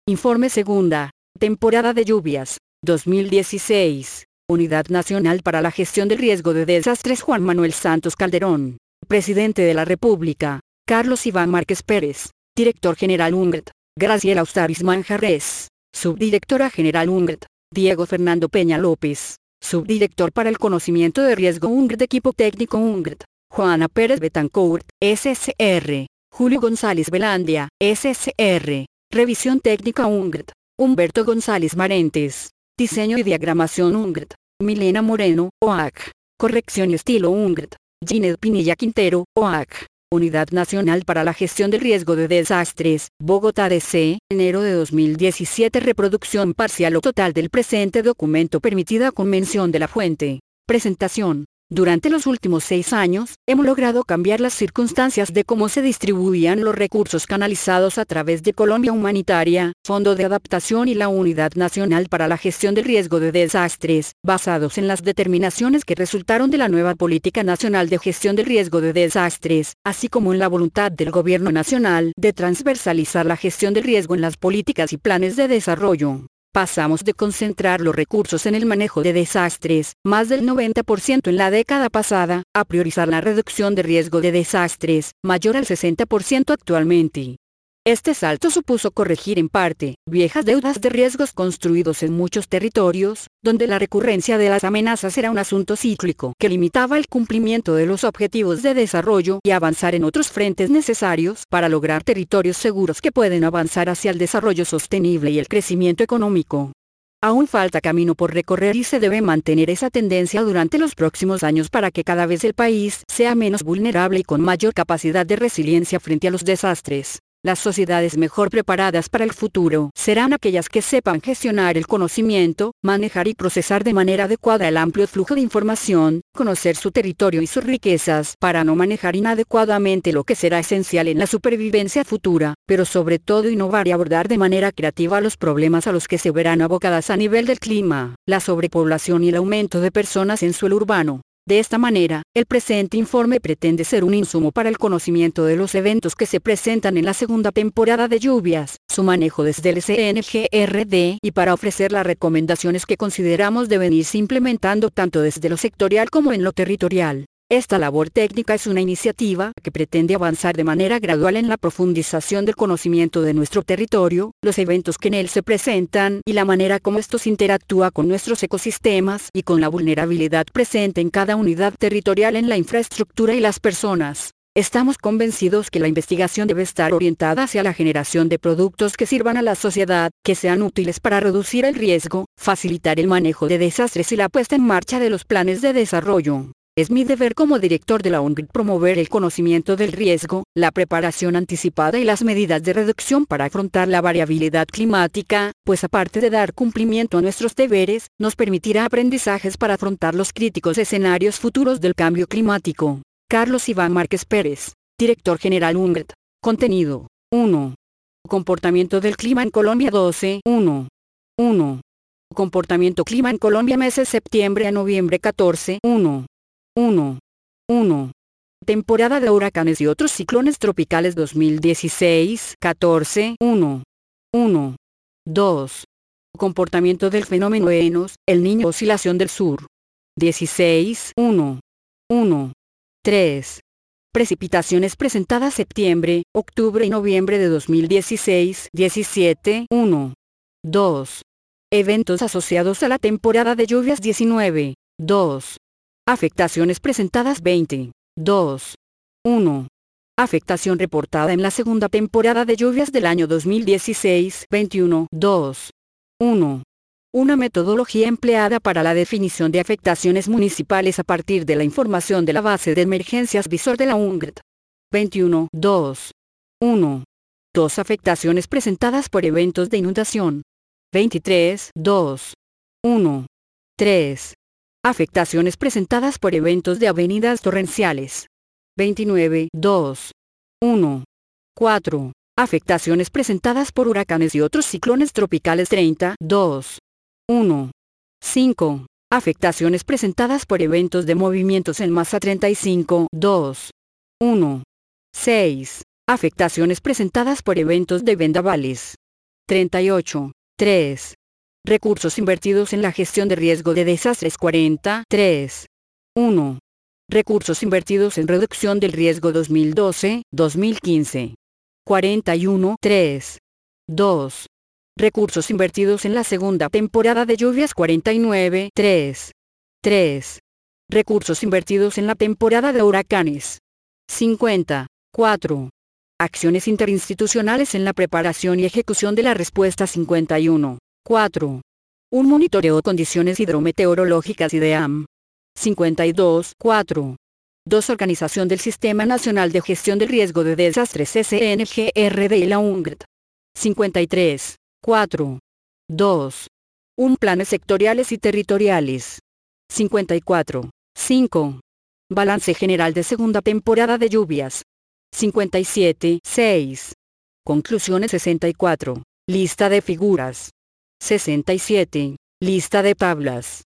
Informe segunda, temporada de lluvias, 2016. Unidad Nacional para la Gestión del Riesgo de Desastres Juan Manuel Santos Calderón. Presidente de la República, Carlos Iván Márquez Pérez. Director General UNGRT, Graciela Ustaris Manjarres. Subdirectora General UNGRT, Diego Fernando Peña López. Subdirector para el Conocimiento de Riesgo UNGRT. Equipo Técnico UNGRT, Juana Pérez Betancourt, SSR. Julio González Velandia, SSR. Revisión Técnica UNGRT, Humberto González Marentes. Diseño y Diagramación UNGRT, Milena Moreno, OAC. Corrección y Estilo UNGRT, Ginette Pinilla Quintero, OAC. Unidad Nacional para la Gestión del Riesgo de Desastres, Bogotá DC, enero de 2017. Reproducción parcial o total del presente documento permitida con mención de la fuente. Presentación. Durante los últimos 6 años, hemos logrado cambiar las circunstancias de cómo se distribuían los recursos canalizados a través de Colombia Humanitaria, Fondo de Adaptación y la Unidad Nacional para la Gestión del Riesgo de Desastres, basados en las determinaciones que resultaron de la nueva Política Nacional de Gestión del Riesgo de Desastres, así como en la voluntad del Gobierno Nacional de transversalizar la gestión del riesgo en las políticas y planes de desarrollo. Pasamos de concentrar los recursos en el manejo de desastres, más del 90% en la década pasada, a priorizar la reducción de riesgo de desastres, mayor al 60% actualmente. Este salto supuso corregir en parte viejas deudas de riesgos construidos en muchos territorios, donde la recurrencia de las amenazas era un asunto cíclico que limitaba el cumplimiento de los objetivos de desarrollo y avanzar en otros frentes necesarios para lograr territorios seguros que pueden avanzar hacia el desarrollo sostenible y el crecimiento económico. Aún falta camino por recorrer y se debe mantener esa tendencia durante los próximos años para que cada vez el país sea menos vulnerable y con mayor capacidad de resiliencia frente a los desastres. Las sociedades mejor preparadas para el futuro serán aquellas que sepan gestionar el conocimiento, manejar y procesar de manera adecuada el amplio flujo de información, conocer su territorio y sus riquezas para no manejar inadecuadamente lo que será esencial en la supervivencia futura, pero sobre todo innovar y abordar de manera creativa los problemas a los que se verán abocadas a nivel del clima, la sobrepoblación y el aumento de personas en suelo urbano. De esta manera, el presente informe pretende ser un insumo para el conocimiento de los eventos que se presentan en la segunda temporada de lluvias, su manejo desde el CNGRD y para ofrecer las recomendaciones que consideramos deben irse implementando tanto desde lo sectorial como en lo territorial. Esta labor técnica es una iniciativa que pretende avanzar de manera gradual en la profundización del conocimiento de nuestro territorio, los eventos que en él se presentan y la manera como estos interactúan con nuestros ecosistemas y con la vulnerabilidad presente en cada unidad territorial en la infraestructura y las personas. Estamos convencidos que la investigación debe estar orientada hacia la generación de productos que sirvan a la sociedad, que sean útiles para reducir el riesgo, facilitar el manejo de desastres y la puesta en marcha de los planes de desarrollo. Es mi deber como director de la UNGRT promover el conocimiento del riesgo, la preparación anticipada y las medidas de reducción para afrontar la variabilidad climática, pues aparte de dar cumplimiento a nuestros deberes, nos permitirá aprendizajes para afrontar los críticos escenarios futuros del cambio climático. Carlos Iván Márquez Pérez, Director General UNGRT. Contenido. 1. Comportamiento del clima en Colombia 12. 1. Comportamiento clima en Colombia meses septiembre a noviembre 14. 1. Temporada de huracanes y otros ciclones tropicales 2016, 14, 1. 2. Comportamiento del fenómeno El Niño oscilación del sur. 16, 1. 3. Precipitaciones presentadas septiembre, octubre y noviembre de 2016, 17, 1. 2. Eventos asociados a la temporada de lluvias 19, 2. Afectaciones presentadas 20. 2. 1. Afectación reportada en la segunda temporada de lluvias del año 2016. 21. 2. 1. Una metodología empleada para la definición de afectaciones municipales a partir de la información de la base de emergencias visor de la UNGRT. 21. 2. 1. 2 afectaciones presentadas por eventos de inundación. 23. 2. 1. 3. Afectaciones presentadas por eventos de avenidas torrenciales. 29, 2. 1. 4. Afectaciones presentadas por huracanes y otros ciclones tropicales 30, 2. 1. 5. Afectaciones presentadas por eventos de movimientos en masa 35, 2. 1. 6. Afectaciones presentadas por eventos de vendavales. 38. 3. Recursos invertidos en la gestión de riesgo de desastres 43. 1. Recursos invertidos en reducción del riesgo 2012-2015. 41. 3. 2. Recursos invertidos en la segunda temporada de lluvias 49. 3. 3. Recursos invertidos en la temporada de huracanes 50. 4. Acciones interinstitucionales en la preparación y ejecución de la respuesta 51. 4. Un monitoreo de condiciones hidrometeorológicas IDEAM. 52. 4. 2. Organización del Sistema Nacional de Gestión del Riesgo de Desastres SNGRD y la UNGRD. 53. 4. 2. Un planes sectoriales y territoriales. 54. 5. Balance general de segunda temporada de lluvias. 57. 6. Conclusiones 64. Lista de figuras. 67. Lista de tablas.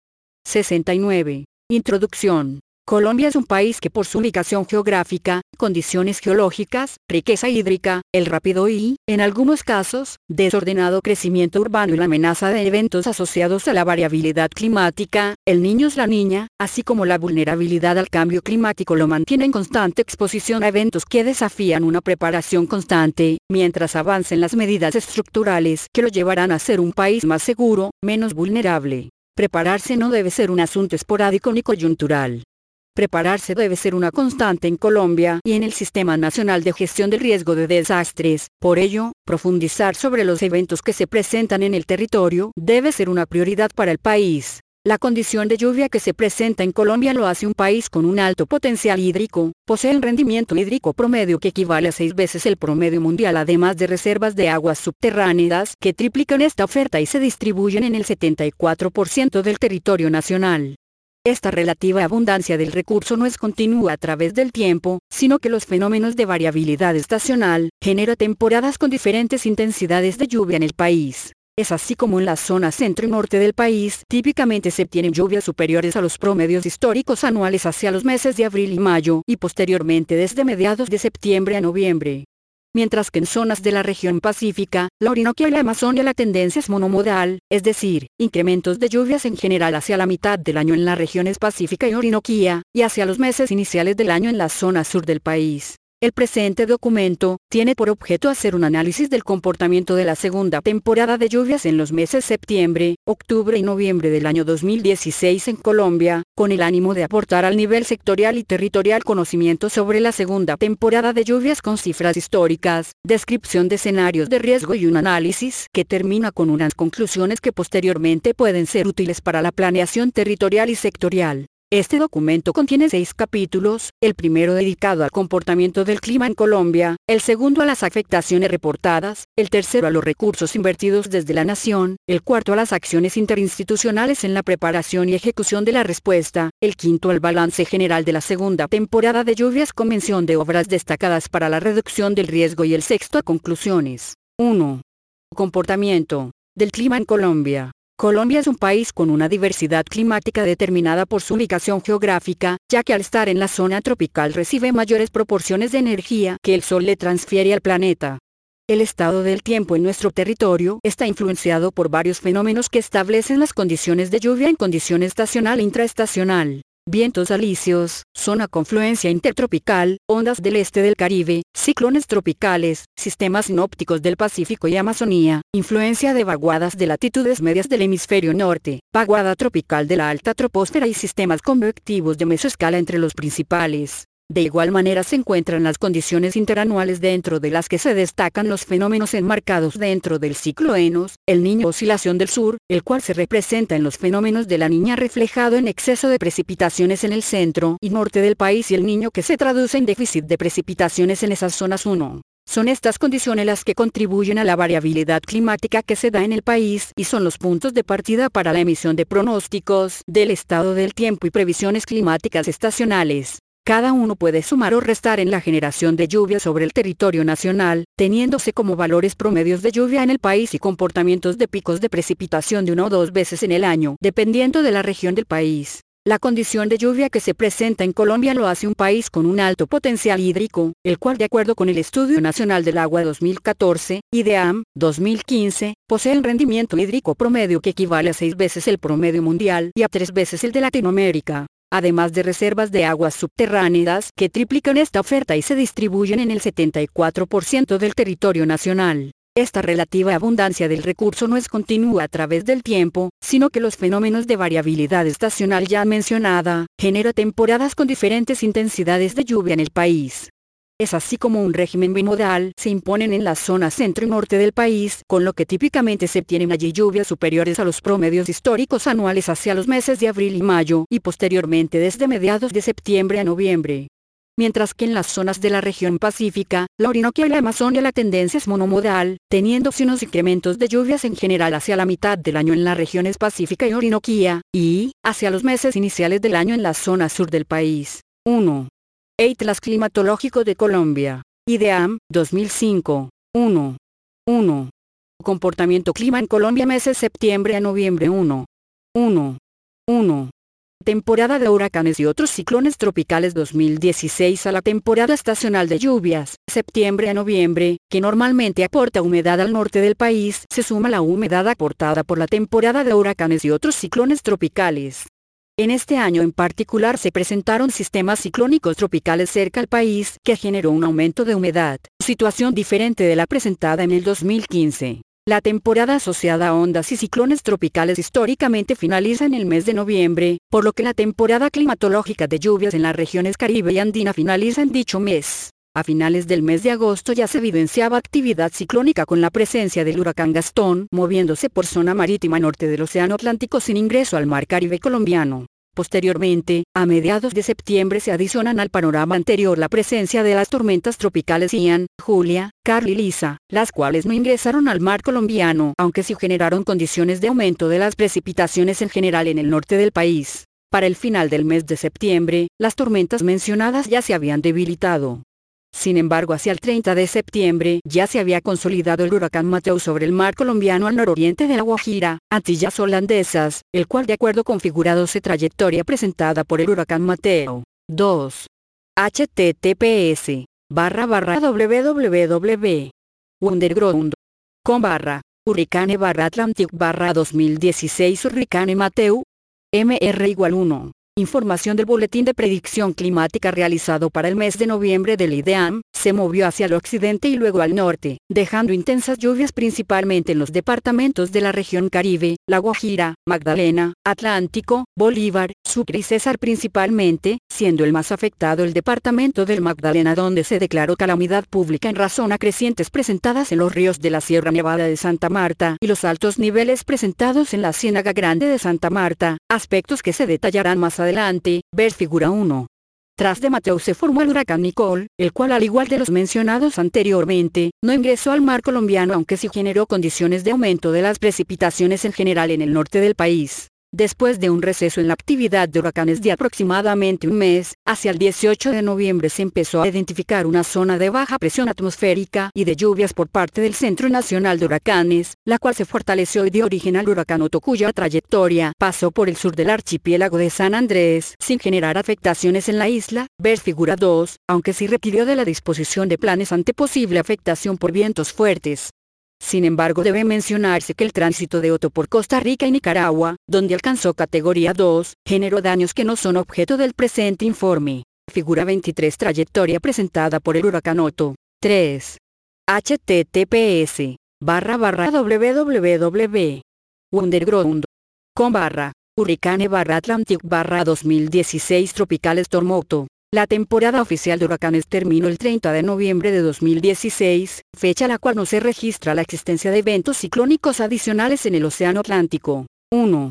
69. Introducción. Colombia es un país que por su ubicación geográfica, condiciones geológicas, riqueza hídrica, el rápido y, en algunos casos, desordenado crecimiento urbano y la amenaza de eventos asociados a la variabilidad climática, el niño es la niña, así como la vulnerabilidad al cambio climático lo mantiene en constante exposición a eventos que desafían una preparación constante, mientras avancen las medidas estructurales que lo llevarán a ser un país más seguro, menos vulnerable. Prepararse no debe ser un asunto esporádico ni coyuntural. Prepararse debe ser una constante en Colombia y en el Sistema Nacional de Gestión del Riesgo de Desastres. Por ello, profundizar sobre los eventos que se presentan en el territorio debe ser una prioridad para el país. La condición de lluvia que se presenta en Colombia lo hace un país con un alto potencial hídrico, posee el rendimiento hídrico promedio que equivale a 6 veces el promedio mundial, además de reservas de aguas subterráneas que triplican esta oferta y se distribuyen en el 74% del territorio nacional. Esta relativa abundancia del recurso no es continua a través del tiempo, sino que los fenómenos de variabilidad estacional genera temporadas con diferentes intensidades de lluvia en el país. Es así como en la zona centro y norte del país típicamente se obtienen lluvias superiores a los promedios históricos anuales hacia los meses de abril y mayo y posteriormente desde mediados de septiembre a noviembre. Mientras que en zonas de la región pacífica, la Orinoquia y la Amazonia la tendencia es monomodal, es decir, incrementos de lluvias en general hacia la mitad del año en las regiones pacífica y Orinoquia, y hacia los meses iniciales del año en la zona sur del país. El presente documento tiene por objeto hacer un análisis del comportamiento de la segunda temporada de lluvias en los meses septiembre, octubre y noviembre del año 2016 en Colombia, con el ánimo de aportar al nivel sectorial y territorial conocimiento sobre la segunda temporada de lluvias con cifras históricas, descripción de escenarios de riesgo y un análisis que termina con unas conclusiones que posteriormente pueden ser útiles para la planeación territorial y sectorial. Este documento contiene 6 capítulos, el primero dedicado al comportamiento del clima en Colombia, el segundo a las afectaciones reportadas, el tercero a los recursos invertidos desde la nación, el cuarto a las acciones interinstitucionales en la preparación y ejecución de la respuesta, el quinto al balance general de la segunda temporada de lluvias con mención de obras destacadas para la reducción del riesgo y el sexto a conclusiones. 1. Comportamiento del clima en Colombia. Colombia es un país con una diversidad climática determinada por su ubicación geográfica, ya que al estar en la zona tropical recibe mayores proporciones de energía que el Sol le transfiere al planeta. El estado del tiempo en nuestro territorio está influenciado por varios fenómenos que establecen las condiciones de lluvia en condición estacional e intraestacional. Vientos alisios, zona confluencia intertropical, ondas del este del Caribe, ciclones tropicales, sistemas sinópticos del Pacífico y Amazonía, influencia de vaguadas de latitudes medias del hemisferio norte, vaguada tropical de la alta troposfera y sistemas convectivos de mesoescala entre los principales. De igual manera se encuentran las condiciones interanuales dentro de las que se destacan los fenómenos enmarcados dentro del ciclo Enos, el Niño oscilación del sur, el cual se representa en los fenómenos de la Niña reflejado en exceso de precipitaciones en el centro y norte del país y el Niño que se traduce en déficit de precipitaciones en esas zonas 1. Son estas condiciones las que contribuyen a la variabilidad climática que se da en el país y son los puntos de partida para la emisión de pronósticos del estado del tiempo y previsiones climáticas estacionales. Cada uno puede sumar o restar en la generación de lluvia sobre el territorio nacional, teniéndose como valores promedios de lluvia en el país y comportamientos de picos de precipitación de 1 o 2 veces en el año, dependiendo de la región del país. La condición de lluvia que se presenta en Colombia lo hace un país con un alto potencial hídrico, el cual de acuerdo con el Estudio Nacional del Agua 2014, IDEAM, 2015, posee un rendimiento hídrico promedio que equivale a 6 veces el promedio mundial y a 3 veces el de Latinoamérica, además de reservas de aguas subterráneas que triplican esta oferta y se distribuyen en el 74% del territorio nacional. Esta relativa abundancia del recurso no es continua a través del tiempo, sino que los fenómenos de variabilidad estacional ya mencionada, genera temporadas con diferentes intensidades de lluvia en el país. Es así como un régimen bimodal se imponen en la zona centro y norte del país, con lo que típicamente se obtienen allí lluvias superiores a los promedios históricos anuales hacia los meses de abril y mayo, y posteriormente desde mediados de septiembre a noviembre. Mientras que en las zonas de la región pacífica, la Orinoquia y la Amazonia la tendencia es monomodal, teniéndose unos incrementos de lluvias en general hacia la mitad del año en las regiones pacífica y Orinoquia, y, hacia los meses iniciales del año en la zona sur del país. 1. Atlas Climatológico de Colombia. IDEAM, 2005. 1. 1. Comportamiento clima en Colombia meses septiembre a noviembre 1. 1. 1. Temporada de huracanes y otros ciclones tropicales 2016 a la temporada estacional de lluvias, septiembre a noviembre, que normalmente aporta humedad al norte del país, se suma la humedad aportada por la temporada de huracanes y otros ciclones tropicales. En este año en particular se presentaron sistemas ciclónicos tropicales cerca al país que generó un aumento de humedad, situación diferente de la presentada en el 2015. La temporada asociada a ondas y ciclones tropicales históricamente finaliza en el mes de noviembre, por lo que la temporada climatológica de lluvias en las regiones Caribe y Andina finaliza en dicho mes. A finales del mes de agosto ya se evidenciaba actividad ciclónica con la presencia del huracán Gastón, moviéndose por zona marítima norte del Océano Atlántico sin ingreso al Mar Caribe colombiano. Posteriormente, a mediados de septiembre se adicionan al panorama anterior la presencia de las tormentas tropicales Ian, Julia, Carl y Lisa, las cuales no ingresaron al mar colombiano, aunque sí generaron condiciones de aumento de las precipitaciones en general en el norte del país. Para el final del mes de septiembre, las tormentas mencionadas ya se habían debilitado. Sin embargo, hacia el 30 de septiembre ya se había consolidado el huracán Mateo sobre el mar colombiano al nororiente de La Guajira, Antillas Holandesas, el cual de acuerdo configurado su trayectoria presentada por el huracán Mateo. 2. https://www.underground.com/hurricane/Atlantic/2016 Hurricane Mateo. MR=1. Información del Boletín de Predicción Climática realizado para el mes de noviembre del IDEAM, se movió hacia el occidente y luego al norte, dejando intensas lluvias principalmente en los departamentos de la región Caribe, La Guajira, Magdalena, Atlántico, Bolívar, Sucre y Cesar principalmente, siendo el más afectado el departamento del Magdalena donde se declaró calamidad pública en razón a crecientes presentadas en los ríos de la Sierra Nevada de Santa Marta y los altos niveles presentados en la Ciénaga Grande de Santa Marta, aspectos que se detallarán más adelante, ver figura 1. Tras de Mateo se formó el huracán Nicole, el cual al igual de los mencionados anteriormente, no ingresó al mar colombiano aunque sí generó condiciones de aumento de las precipitaciones en general en el norte del país. Después de un receso en la actividad de huracanes de aproximadamente un mes, hacia el 18 de noviembre se empezó a identificar una zona de baja presión atmosférica y de lluvias por parte del Centro Nacional de Huracanes, la cual se fortaleció y dio origen al huracán Otto cuya trayectoria pasó por el sur del archipiélago de San Andrés sin generar afectaciones en la isla, ver figura 2, aunque sí requirió de la disposición de planes ante posible afectación por vientos fuertes. Sin embargo, debe mencionarse que el tránsito de Otto por Costa Rica y Nicaragua, donde alcanzó categoría 2, generó daños que no son objeto del presente informe. Figura 23 trayectoria presentada por el huracán Otto. 3. https://www.underground.com/hurricane/Atlantic/2016 Tropical Storm Otto. La temporada oficial de huracanes terminó el 30 de noviembre de 2016, fecha a la cual no se registra la existencia de eventos ciclónicos adicionales en el Océano Atlántico. 1.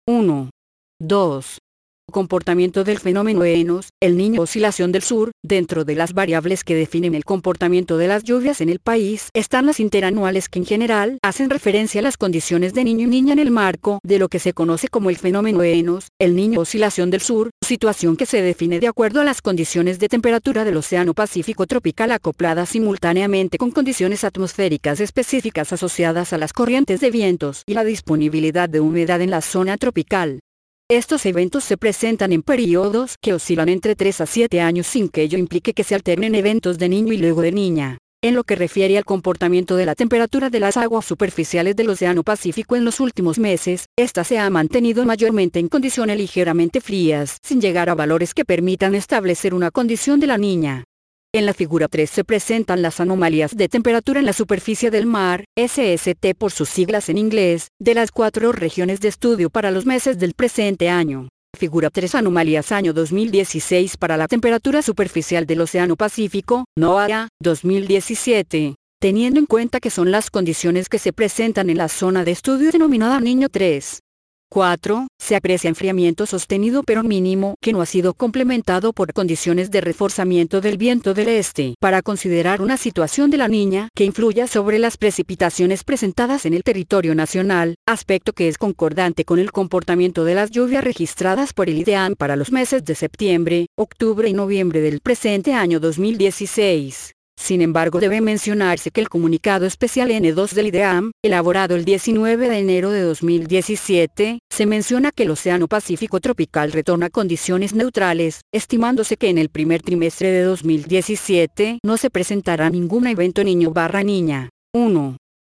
2. Comportamiento del fenómeno ENOS, El Niño. Oscilación del sur. Dentro de las variables que definen el comportamiento de las lluvias en el país están las interanuales que en general hacen referencia a las condiciones de niño y niña en el marco de lo que se conoce como el fenómeno ENOS, El Niño. Oscilación del sur, situación que se define de acuerdo a las condiciones de temperatura del Océano Pacífico tropical acopladas simultáneamente con condiciones atmosféricas específicas asociadas a las corrientes de vientos y la disponibilidad de humedad en la zona tropical. Estos eventos se presentan en periodos que oscilan entre 3 a 7 años sin que ello implique que se alternen eventos de niño y luego de niña. En lo que refiere al comportamiento de la temperatura de las aguas superficiales del Océano Pacífico en los últimos meses, esta se ha mantenido mayormente en condiciones ligeramente frías, sin llegar a valores que permitan establecer una condición de la niña. En la figura 3 se presentan las anomalías de temperatura en la superficie del mar, SST por sus siglas en inglés, de las 4 regiones de estudio para los meses del presente año. Figura 3 Anomalías año 2016 para la temperatura superficial del Océano Pacífico, NOAA, 2017. Teniendo en cuenta que son las condiciones que se presentan en la zona de estudio denominada Niño 3. 4. Se aprecia enfriamiento sostenido pero mínimo que no ha sido complementado por condiciones de reforzamiento del viento del este para considerar una situación de la niña que influya sobre las precipitaciones presentadas en el territorio nacional, aspecto que es concordante con el comportamiento de las lluvias registradas por el IDEAM para los meses de septiembre, octubre y noviembre del presente año 2016. Sin embargo, debe mencionarse que el comunicado especial N2 del IDEAM, elaborado el 19 de enero de 2017, se menciona que el Océano Pacífico tropical retorna a condiciones neutrales, estimándose que en el primer trimestre de 2017 no se presentará ningún evento niño/niña. 1.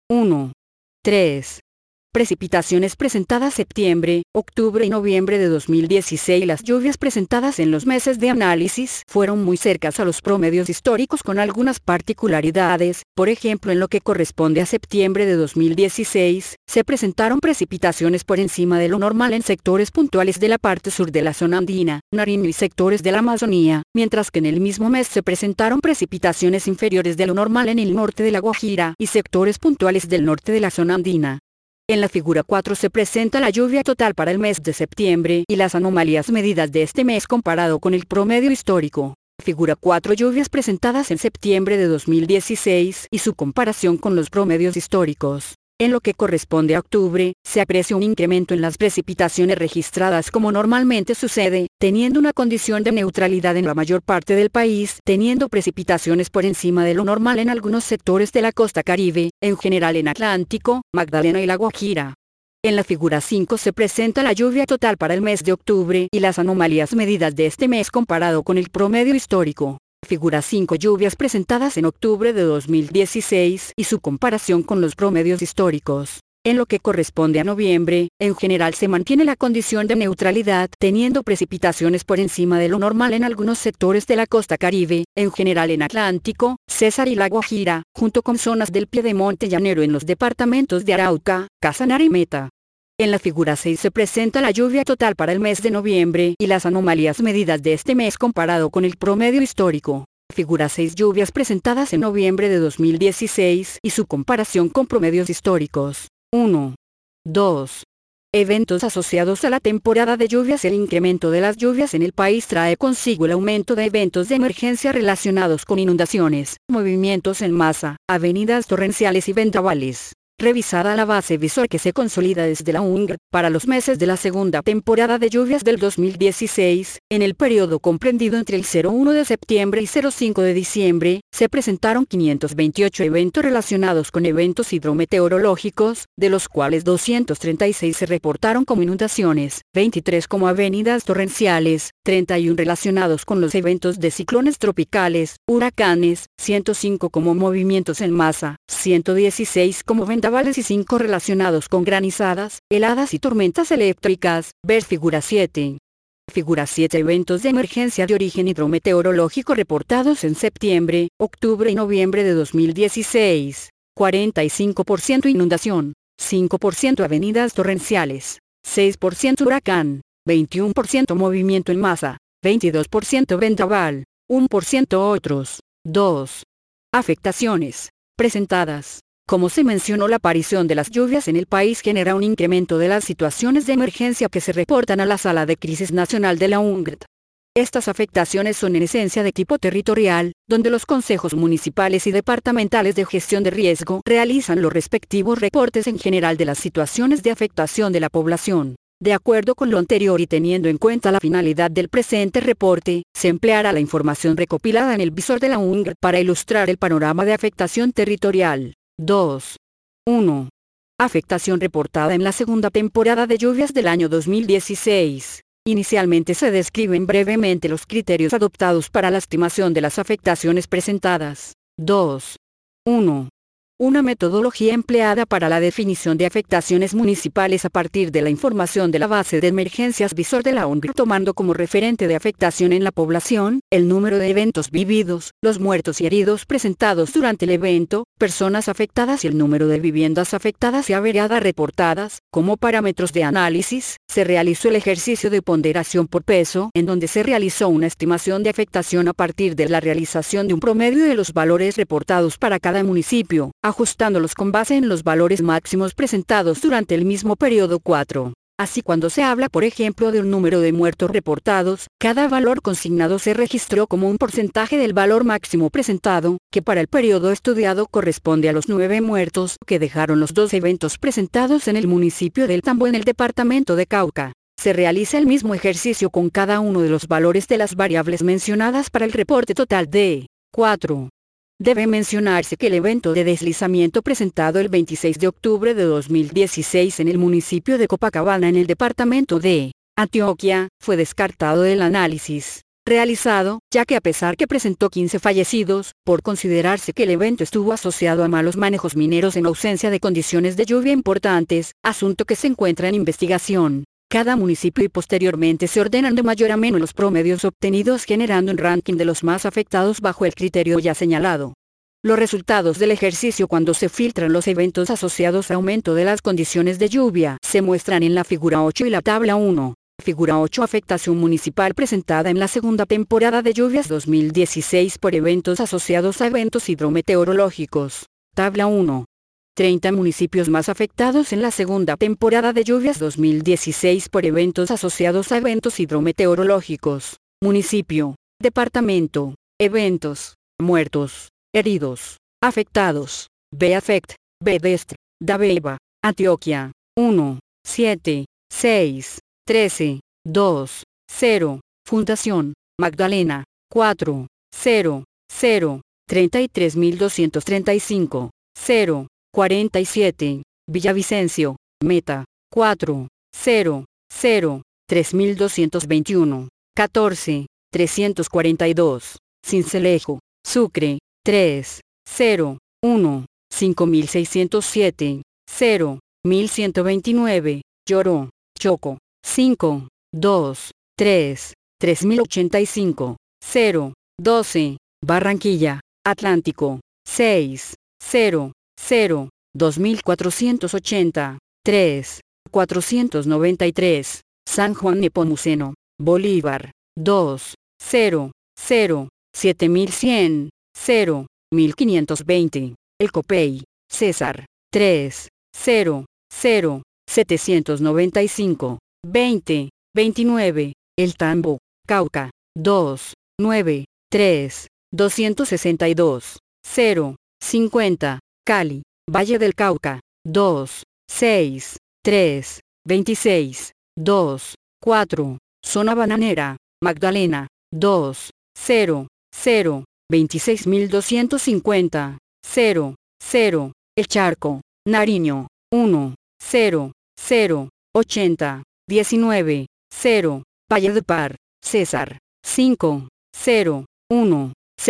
3. Precipitaciones presentadas septiembre, octubre y noviembre de 2016. Las lluvias presentadas en los meses de análisis fueron muy cercanas a los promedios históricos con algunas particularidades. Por ejemplo, en lo que corresponde a septiembre de 2016, se presentaron precipitaciones por encima de lo normal en sectores puntuales de la parte sur de la zona andina, Nariño y sectores de la Amazonía, mientras que en el mismo mes se presentaron precipitaciones inferiores de lo normal en el norte de la Guajira y sectores puntuales del norte de la zona andina. En la figura 4 se presenta la lluvia total para el mes de septiembre y las anomalías medidas de este mes comparado con el promedio histórico. Figura 4 Lluvias presentadas en septiembre de 2016 y su comparación con los promedios históricos. En lo que corresponde a octubre, se aprecia un incremento en las precipitaciones registradas como normalmente sucede, teniendo una condición de neutralidad en la mayor parte del país, teniendo precipitaciones por encima de lo normal en algunos sectores de la costa Caribe, en general en Atlántico, Magdalena y La Guajira. En la figura 5 se presenta la lluvia total para el mes de octubre y las anomalías medidas de este mes comparado con el promedio histórico. Figura 5 Lluvias presentadas en octubre de 2016 y su comparación con los promedios históricos. En lo que corresponde a noviembre, en general se mantiene la condición de neutralidad, teniendo precipitaciones por encima de lo normal en algunos sectores de la costa Caribe, en general en Atlántico, Cesar y La Guajira, junto con zonas del piedemonte llanero en los departamentos de Arauca, Casanare y Meta. En la figura 6 se presenta la lluvia total para el mes de noviembre y las anomalías medidas de este mes comparado con el promedio histórico. Figura 6 Lluvias presentadas en noviembre de 2016 y su comparación con promedios históricos. 1. 2. Eventos asociados a la temporada de lluvias. El incremento de las lluvias en el país trae consigo el aumento de eventos de emergencia relacionados con inundaciones, movimientos en masa, avenidas torrenciales y vendavales. Revisada la base visual que se consolida desde la UNGR, para los meses de la segunda temporada de lluvias del 2016, en el periodo comprendido entre el 01 de septiembre y 05 de diciembre, se presentaron 528 eventos relacionados con eventos hidrometeorológicos, de los cuales 236 se reportaron como inundaciones, 23 como avenidas torrenciales, 31 relacionados con los eventos de ciclones tropicales, huracanes, 105 como movimientos en masa, 116 como vendavales y 5 relacionados con granizadas, heladas y tormentas eléctricas. Ver figura 7. Figura 7 Eventos de emergencia de origen hidrometeorológico reportados en septiembre, octubre y noviembre de 2016. 45% inundación, 5% avenidas torrenciales, 6% huracán, 21% movimiento en masa, 22% vendaval, 1% otros. 2. Afectaciones presentadas. Como se mencionó, la aparición de las lluvias en el país genera un incremento de las situaciones de emergencia que se reportan a la Sala de Crisis Nacional de la UNGR. Estas afectaciones son en esencia de tipo territorial, donde los consejos municipales y departamentales de gestión de riesgo realizan los respectivos reportes en general de las situaciones de afectación de la población. De acuerdo con lo anterior y teniendo en cuenta la finalidad del presente reporte, se empleará la información recopilada en el visor de la UNGR para ilustrar el panorama de afectación territorial. 2. 1. Afectación reportada en la segunda temporada de lluvias del año 2016. Inicialmente se describen brevemente los criterios adoptados para la estimación de las afectaciones presentadas. 2. 1. Una metodología empleada para la definición de afectaciones municipales a partir de la información de la base de emergencias visor de la ONU, tomando como referente de afectación en la población, el número de eventos vividos, los muertos y heridos presentados durante el evento, personas afectadas y el número de viviendas afectadas y averiadas reportadas. Como parámetros de análisis, se realizó el ejercicio de ponderación por peso, en donde se realizó una estimación de afectación a partir de la realización de un promedio de los valores reportados para cada municipio, ajustándolos con base en los valores máximos presentados durante el mismo periodo. 4. Así, cuando se habla por ejemplo de un número de muertos reportados, cada valor consignado se registró como un porcentaje del valor máximo presentado, que para el periodo estudiado corresponde a los 9 muertos que dejaron los 2 eventos presentados en el municipio del Tambo en el departamento de Cauca. Se realiza el mismo ejercicio con cada uno de los valores de las variables mencionadas para el reporte total de 4. Debe mencionarse que el evento de deslizamiento presentado el 26 de octubre de 2016 en el municipio de Copacabana en el departamento de Antioquia, fue descartado del análisis realizado, ya que a pesar que presentó 15 fallecidos, por considerarse que el evento estuvo asociado a malos manejos mineros en ausencia de condiciones de lluvia importantes, asunto que se encuentra en investigación. Cada municipio y posteriormente se ordenan de mayor a menor los promedios obtenidos, generando un ranking de los más afectados bajo el criterio ya señalado. Los resultados del ejercicio cuando se filtran los eventos asociados a aumento de las condiciones de lluvia se muestran en la figura 8 y la tabla 1. Figura 8. Afectación municipal presentada en la segunda temporada de lluvias 2016 por eventos asociados a eventos hidrometeorológicos. Tabla 1. 30 municipios más afectados en la segunda temporada de lluvias 2016 por eventos asociados a eventos hidrometeorológicos. Municipio, departamento, eventos, muertos, heridos, afectados. B-Affect, B-Dest, Dabeiba, Antioquia. 1, 7, 6, 13, 2, 0. Fundación, Magdalena. 4, 0, 0, 33.235, 0. 47, Villavicencio, Meta, 4, 0, 0, 3221, 14, 342, Sincelejo, Sucre, 3, 0, 1, 5607, 0, 1129, Lloró, Choco, 5, 2, 3, 3085, 0, 12, Barranquilla, Atlántico, 6, 0, 0, 2480, 3, 493, San Juan Nepomuceno, Bolívar, 2, 0, 0, 7100, 0, 1520, El Copey, César, 3, 0, 0, 795, 20, 29, El Tambo, Cauca, 2, 9, 3, 262, 0, 50, Cali, Valle del Cauca, 2, 6, 3, 26, 2, 4, Zona Bananera, Magdalena, 2, 0, 0, 26.250, 0, 0, El Charco, Nariño, 1, 0, 0, 80, 19, 0, Valledupar, César, 5, 0, 1,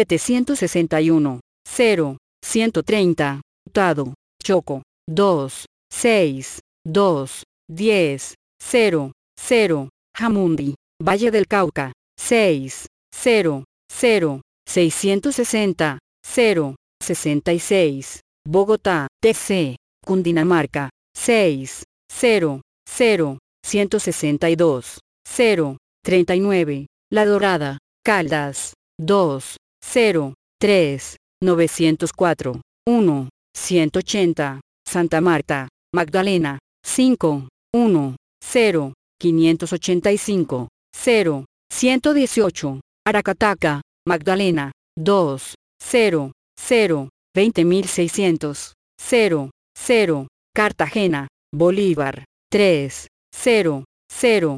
761, 0, 130, Tado, Choco, 2, 6, 2, 10, 0, 0, Jamundi, Valle del Cauca, 6, 0, 0, 660, 0, 66, Bogotá, TC, Cundinamarca, 6, 0, 0, 162, 0, 39, La Dorada, Caldas, 2, 0, 3, 904, 1, 180, Santa Marta, Magdalena, 5, 1, 0, 585, 0, 118, Aracataca, Magdalena, 2, 0, 0, 20.600, 0, 0, Cartagena, Bolívar, 3, 0, 0,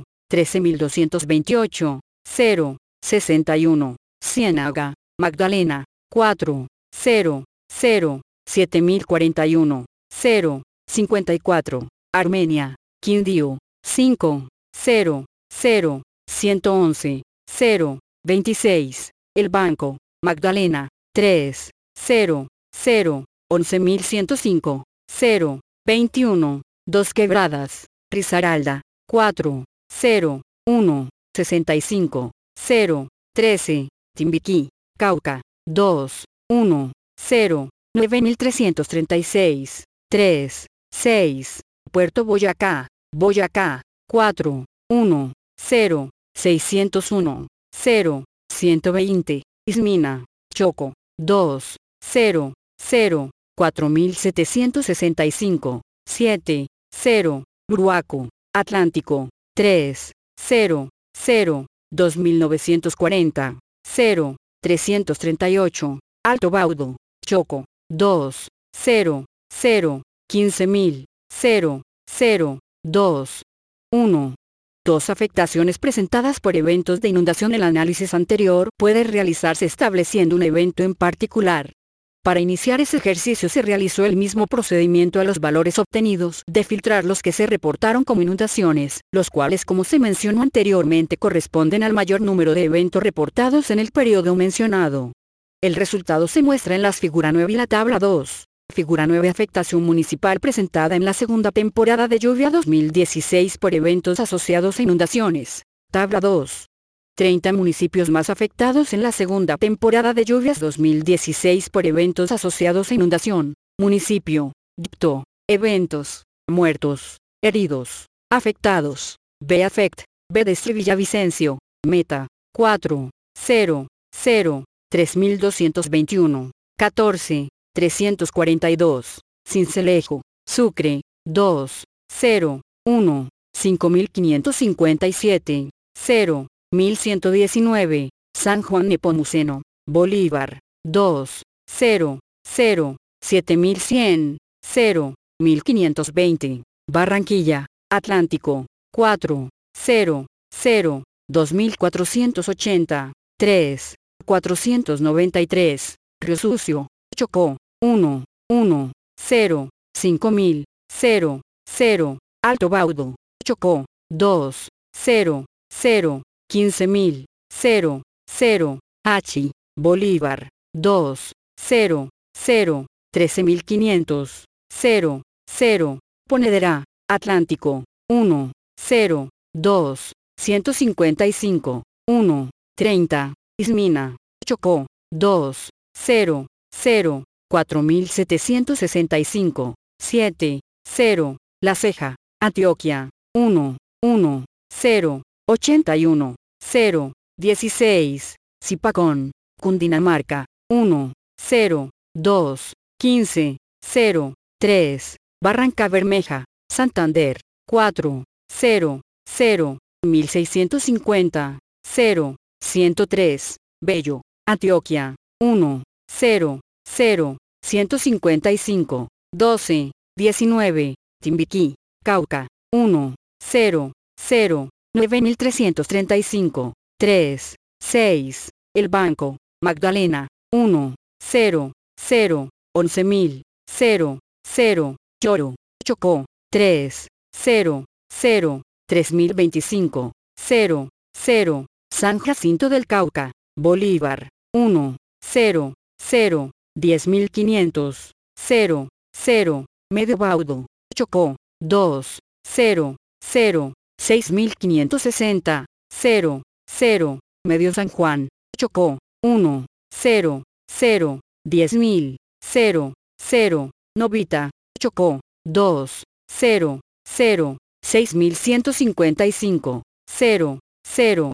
13.228, 0, 61, Ciénaga, Magdalena, 4, 0, 0, 7.041, 0, 54, Armenia, Quindío, 5, 0, 0, 111, 0, 26, El Banco, Magdalena, 3, 0, 0, 11.105, 0, 21, Dos Quebradas, Risaralda, 4, 0, 1, 65, 0, 13, Timbiquí, Cauca, 2, 1, 0, 9.336, 3, 6, Puerto Boyacá, Boyacá, 4, 1, 0, 601, 0, 120, Ismina, Choco, 2, 0, 0, 4.765, 7, 0, Uruaco, Atlántico, 3, 0, 0, 2.940, 0, 338, Alto Baudo, Choco, 2, 0, 0, 15.000, 0, 0, 2, 1. Dos afectaciones presentadas por eventos de inundación. El análisis anterior puede realizarse estableciendo un evento en particular. Para iniciar ese ejercicio se realizó el mismo procedimiento a los valores obtenidos de filtrar los que se reportaron como inundaciones, los cuales, como se mencionó anteriormente, corresponden al mayor número de eventos reportados en el periodo mencionado. El resultado se muestra en las figura 9 y la tabla 2. Figura 9. Afectación municipal presentada en la segunda temporada de lluvia 2016 por eventos asociados a inundaciones. Tabla 2. 30 municipios más afectados en la segunda temporada de lluvias 2016 por eventos asociados a inundación. Municipio. Dictó. Eventos. Muertos. Heridos. Afectados. B. Afect. B. Destri Villavicencio. Meta. 4. 0. 0. 3.221. 14. 342. Cincelejo. Sucre. 2. 0. 1. 5.557. 0. 1.119, San Juan Nepomuceno, Bolívar, 2, 0, 0, 7.100, 0, 1.520, Barranquilla, Atlántico, 4, 0, 0, 2.480, 3, 493, Río Sucio, Chocó, 1, 1, 0, 5.000, 0, 0, Alto Baudo, Chocó, 2, 0, 0, 15.000, 0, 0, Hachi, Bolívar, 2, 0, 0, 13.500, 0, 0, Ponedera, Atlántico, 1, 0, 2, 155, 1, 30, Ismina, Chocó, 2, 0, 0, 4.765, 7, 0, La Ceja, Antioquia, 1, 1, 0, 81, 0, 16, Zipacón, Cundinamarca, 1, 0, 2, 15, 0, 3, Barranca Bermeja, Santander, 4, 0, 0, 1.650, 0, 103, Bello, Antioquia, 1, 0, 0, 155, 12, 19, Timbiquí, Cauca, 1, 0, 0, 9.335, 3, 6, El Banco, Magdalena, 1, 0, 0, 11.000, 0, 0, Choro, Chocó, 3, 0, 0, 3.025, 0, 0, San Jacinto del Cauca, Bolívar, 1, 0, 0, 10.500, 0, 0, Medio Baudo, Chocó, 2, 0, 0, 6.560, 0, 0, Medio San Juan, Chocó, 1, 0, 0, 10.000, 0, 0, Novita, Chocó, 2, 0, 0, 6.155, 0, 0,